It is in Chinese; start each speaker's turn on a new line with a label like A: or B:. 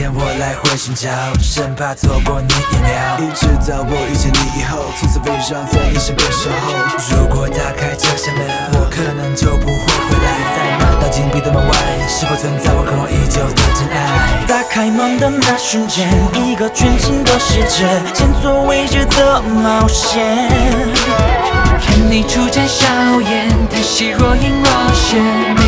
A: 天我来回寻找，生怕错过你一秒。
B: 一直到我遇见你以后，从此飞上在你身边守候。
A: 如果打开车厢门，我可能就不会回来。在那道紧闭的门外，是否存在我渴望已久的真爱？
C: 打开门的那瞬间，一个全新的世界，前所未知的冒险。
D: 看你初见笑颜，谈戏若隐若现。